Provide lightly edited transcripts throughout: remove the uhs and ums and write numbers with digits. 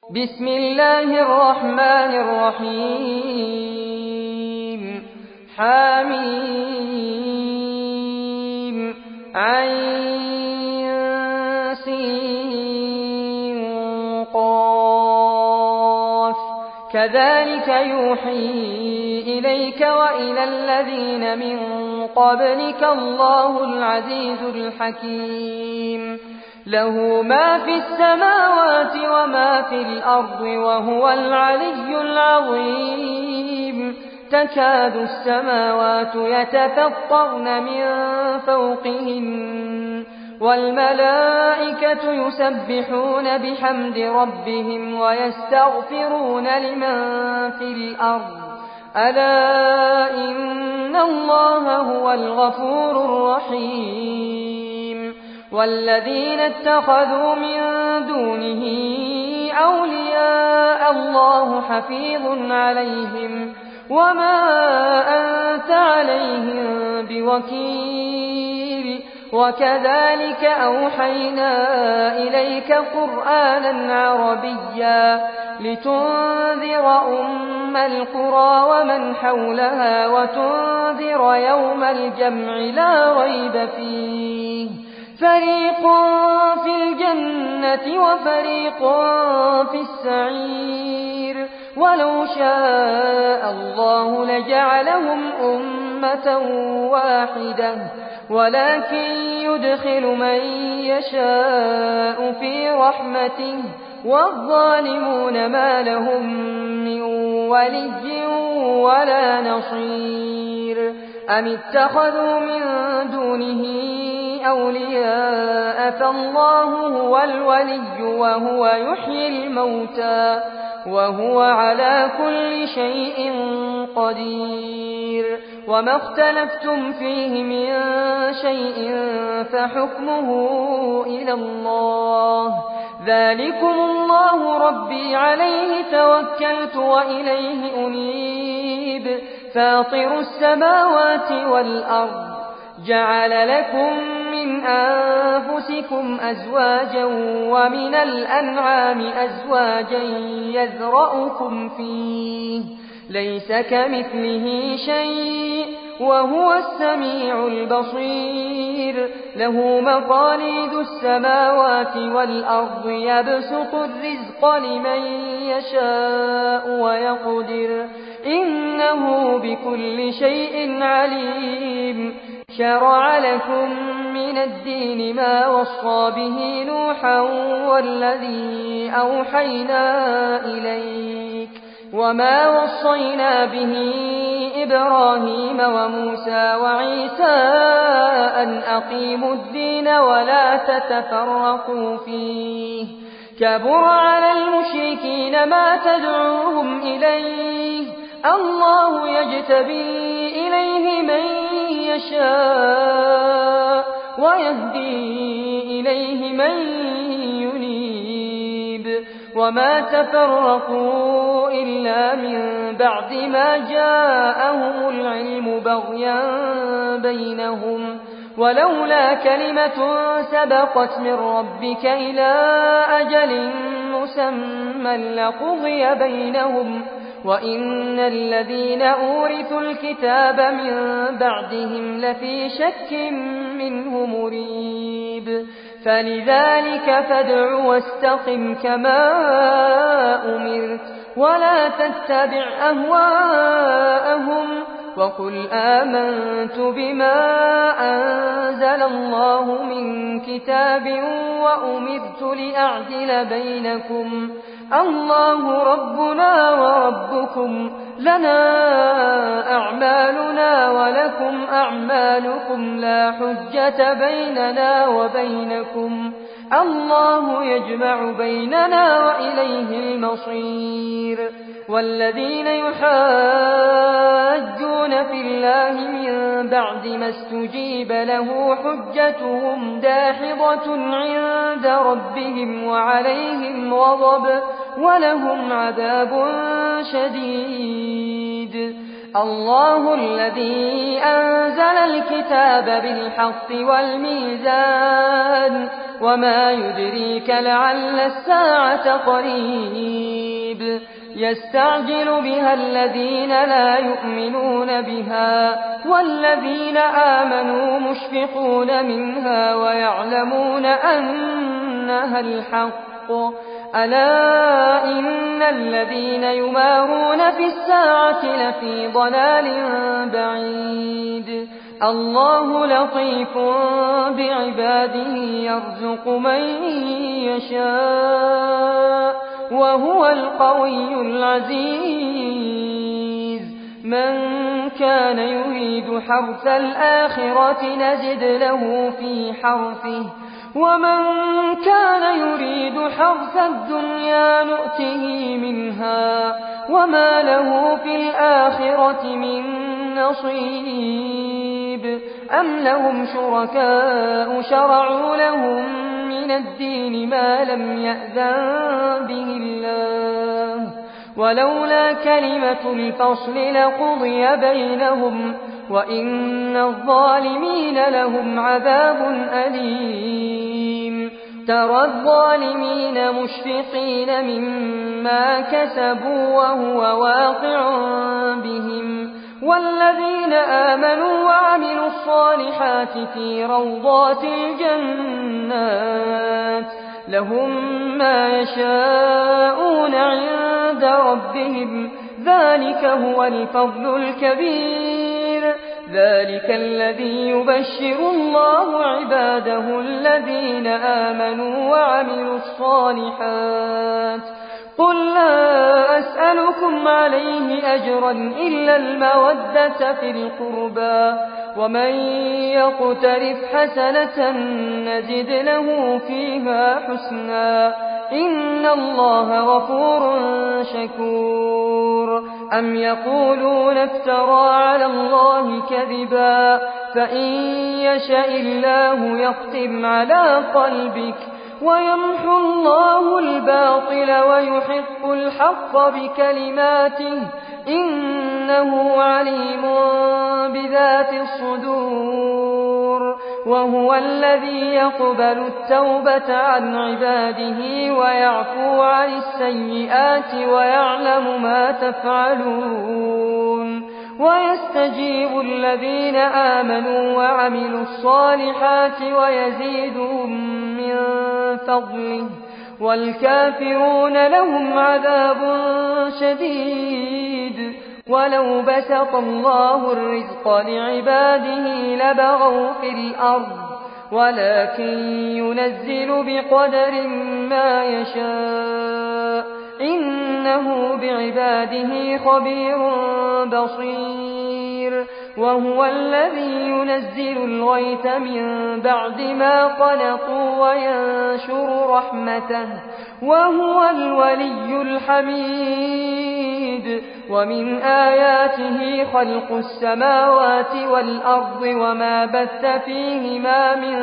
بسم الله الرحمن الرحيم حميم عين سين قاف كذلك يوحي إليك وإلى الذين من قبلك الله العزيز الحكيم له ما في السماوات وما في الأرض وهو العلي العظيم تكاد السماوات يتفطرن من فوقهن والملائكة يسبحون بحمد ربهم ويستغفرون لمن في الأرض ألا إن الله هو الغفور الرحيم والذين اتخذوا من دونه أولياء الله حفيظ عليهم وما أنت عليهم بوكيل وكذلك أوحينا إليك قرآنا عربيا لتنذر أم القرى ومن حولها وتنذر يوم الجمع لا ريب فيه فريق في الجنة وفريق في السعير ولو شاء الله لجعلهم أمة واحدة ولكن يدخل من يشاء في رحمته والظالمون ما لهم من ولي ولا نصير أم اتخذوا من دونه أولياء فالله هو الولي وهو يحيي الموتى وهو على كل شيء قدير وما اختلفتم فيه من شيء فحكمه إلى الله ذلكم الله ربي عليه توكلت وإليه أنيب فاطر السماوات والأرض جعل لكم من أنفسكم أزواجا ومن الأنعام أزواجا يذرأكم فيه ليس كمثله شيء وهو السميع البصير له مقاليد السماوات والأرض يبسط الرزق لمن يشاء ويقدر إنه بكل شيء عليم شرع لكم من الدين ما وصى به نوحا والذي أوحينا إليك وما وصينا به إبراهيم وموسى وعيسى أن أقيموا الدين ولا تتفرقوا فيه كبر على المشركين ما تدعوهم إليه الله يجتبي إليه من يشاء ويهدي إليه من ينيب وما تفرقوا إلا من بعد ما جاءهم العلم بغيا بينهم ولولا كلمة سبقت من ربك إلى أجل مسمى لقضي بينهم وإن الذين أورثوا الكتاب من بعدهم لفي شك منه مريب فلذلك فادع واستقم كما أمرت ولا تتبع أهواءهم وقل آمنت بما أنزل الله من كتاب وأمرت لأعدل بينكم الله ربنا وربكم لنا أعمالنا ولكم أعمالكم لا حجة بيننا وبينكم الله يجمع بيننا وإليه المصير والذين يحاجون في الله من بعد ما استجيب له حجتهم داحضة عند ربهم وعليهم غضب ولهم عذاب شديد الله الذي أنزل الكتاب بالحق والميزان وما يدريك لعل الساعة قريب يستعجل بها الذين لا يؤمنون بها والذين آمنوا مشفقون منها ويعلمون أنها الحق ألا إن الذين يمارون في الساعة لفي ضلال بعيد الله لطيف بعباده يرزق من يشاء وهو القوي العزيز من كان يريد حرث الآخرة نزد له في حرثه ومن كان يريد حرث الدنيا نؤته منها وما له في الآخرة من نصيب أم لهم شركاء شرعوا لهم من الدين ما لم يأذن به الله ولولا كلمة الفصل لقضي بينهم وإن الظالمين لهم عذاب أليم ترى الظالمين مشفقين مما كسبوا وهو واقع بهم والذين آمنوا وعملوا الصالحات في روضات الجنات لهم ما يشاءون عند ربهم ذلك هو الفضل الكبير ذلك الذي يبشر الله عباده الذين آمنوا وعملوا الصالحات قل لا أسألكم عليه أجرا إلا المودة في القربى ومن يقترف حسنة نزد له فيها حسنا إن الله غفور شكور أم يقولون افترى على الله كذبا فإن يشاء الله يختم على قلبك ويمحو الله الباطل ويحق الحق بكلماته إنه عليم بذات الصدور وهو الذي يقبل التوبة عن عباده ويعفو عن السيئات ويعلم ما تفعلون ويستجيب الذين آمنوا وعملوا الصالحات ويزيدهم من فضله والكافرون لهم عذاب شديد ولو بسط الله الرزق لعباده لبغوا في الأرض ولكن ينزل بقدر ما يشاء إنه بعباده خبير بصير وهو الذي ينزل الغيث من بعد ما قنطوا وينشر رحمته وهو الولي الحميد ومن آياته خلق السماوات والأرض وما بث فيهما من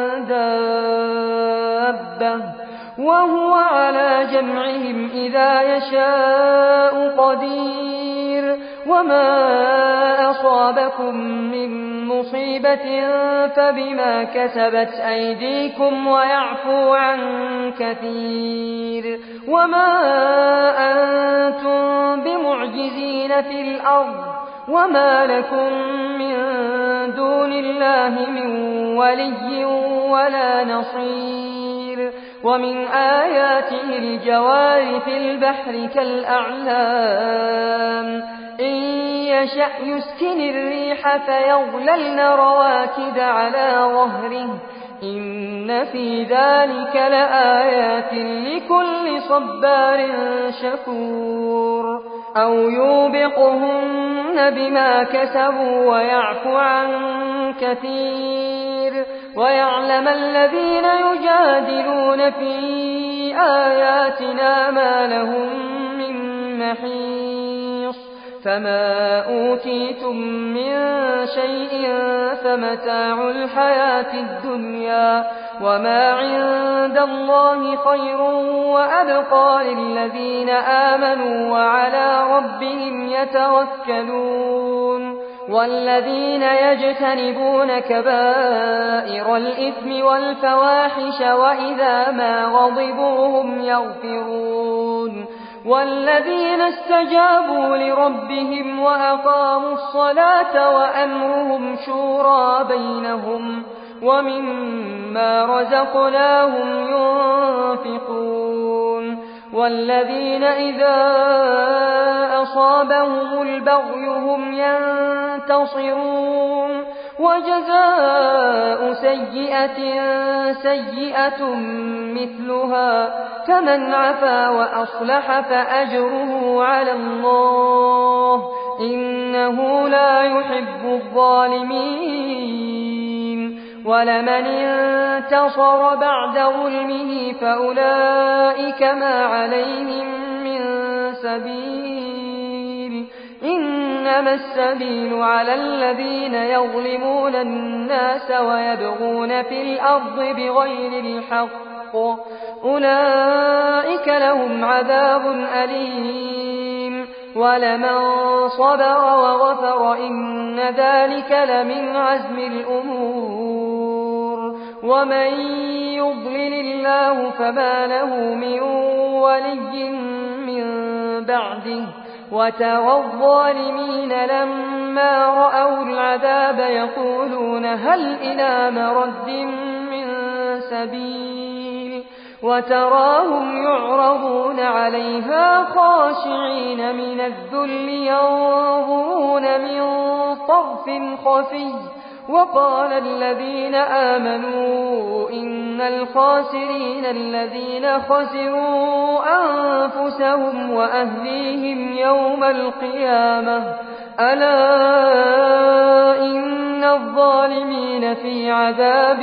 دابة وهو على جمعهم إذا يشاء قدير وما أصابكم من مصيبة فبما كسبت أيديكم ويعفو عن كثير وما أنتم بمعجزين في الأرض وما لكم من دون الله من ولي ولا نصير ومن آياته الجوار في البحر كالأعلام إن يشأ يسكن الريح فيظللن رواكد على ظهره إن في ذلك لآيات لكل صبار شكور أو يوبقهن بما كسبوا ويعفو عن كثير ويعلم الذين يجادلون في آياتنا ما لهم من محيص فما أوتيتم من شيء فمتاع الحياة الدنيا وما عند الله خير وأبقى للذين الذين آمنوا وعلى ربهم يتوكلون والذين يجتنبون كبائر الإثم والفواحش وإذا ما غضبوا هم يغفرون والذين استجابوا لربهم وأقاموا الصلاة وأمرهم شورى بينهم ومما رزقناهم ينفقون والذين إذا أصابهم البغي هم ينتصرون وجزاء سيئة سيئة مثلها فمن عفا وأصلح فأجره على الله إنه لا يحب الظالمين ولمن انتصر بعد ظلمه فأولئك ما عليهم من سبيل إنما السبيل على الذين يظلمون الناس ويبغون في الأرض بغير الحق أولئك لهم عذاب أليم ولمن صبر وغفر إن ذلك لمن عزم الأمور ومن يضلل الله فما له من ولي من بعده وترى الظالمين لما رأوا العذاب يقولون هل إلى مرد من سبيل وتراهم يعرضون عليها خاشعين من الذل ينظرون من طرف خفي وقال الذين آمنوا إن الخاسرين الذين خسروا أنفسهم وأهليهم يوم القيامة ألا إن الظالمين في عذاب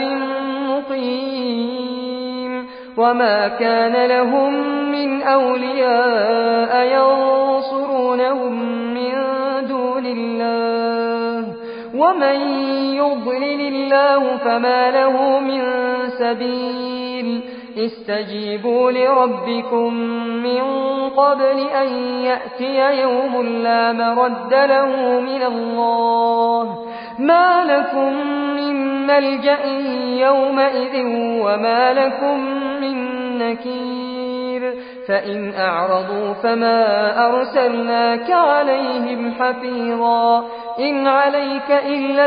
مقيم وما كان لهم من أولياء ينصرونهم من دون الله ومن يضلل الله فما له من سبيل استجيبوا لربكم من قبل أن يأتي يوم لا مرد له من الله ما لكم من ملجأ يومئذ وما لكم من نكير فإن أعرضوا فما أرسلناك عليهم حفيظا إن عليك إلا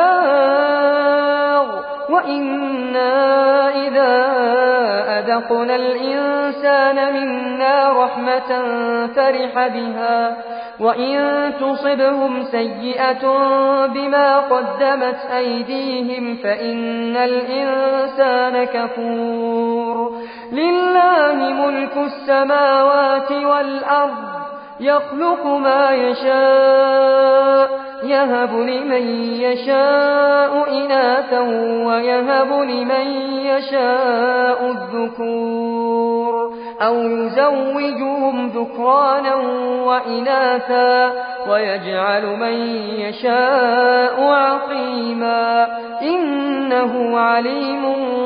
البلاغ وإنا إذا أذقنا الإنسان منا رحمة فرح بها وإن تصبهم سيئة بما قدمت أيديهم فإن الإنسان كفور لله ملك السماوات والأرض يخلق ما يشاء يهب لمن يشاء إناثا ويهب لمن يشاء الذكور أو يزوجهم ذكرانا وإناثا ويجعل من يشاء عقيما إنه عليم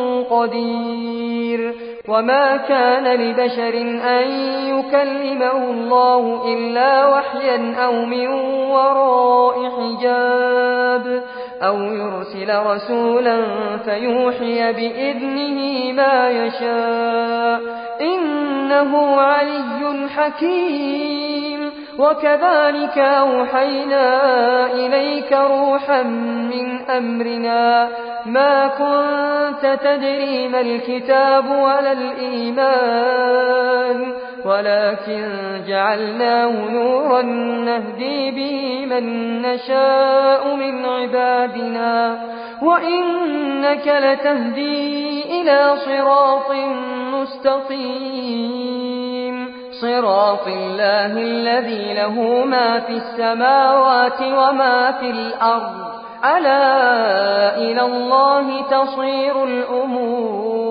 قدير وما كان لبشر أن يكلمه الله إلا وحيا أو من وراء حجاب أو يرسل رسولا فيوحي بإذنه ما يشاء إنه علي حكيم وكذلك أوحينا إليك روحا من أمرنا ما كنت تدري ما الكتاب ولا الإيمان ولكن جعلناه نورا نهدي به من نشاء من عبادنا وإنك لتهدي إلى صراط مستقيم صراط الله الذي له ما في السماوات وما في الأرض ألا إلى الله تصير الأمور